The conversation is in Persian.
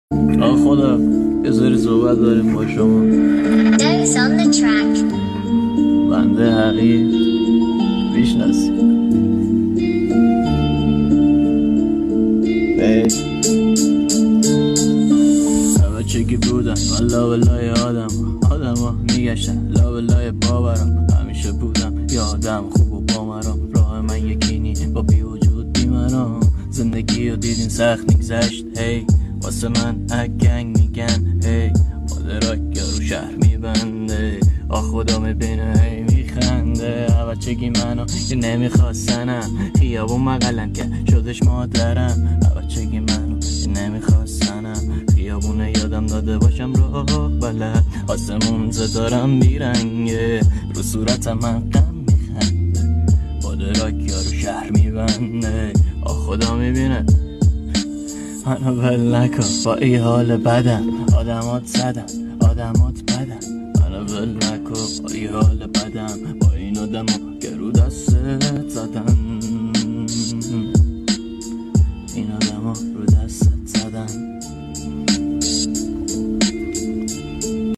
خدا یه سری صحبت داریم با شما. بنده حقیر میشناسی بچگی بودم من لابلای آدم ها میگشتن لابلای باورم. همیشه بودم یه آدم خوب و بامرام. راه من یکینی با بی وجود بی منام. زندگی رو دیدین سخت نگذشت هی واسه من اگنگ میگن هی مادرک رو شهر میبنده. خدا میبینه هی میخنده. بچگی منو یه نمیخواستنم خیابون مقلن که شدش مادرم. بچگی منو یه نمیخواستنم خیابونه یادم داده باشم راه بلد. آسمون زدارم بیرنگه رو صورت من غم میخنده. مادرک رو شهر میبنده. خدا میبینه منو ول نکن با ای حال بدم. آدمات زدن آدمات بدن. منو ول نکن با ای حال بدم. با این آدم ها که رو دستت زدن. این آدم ها رو دستت زدن.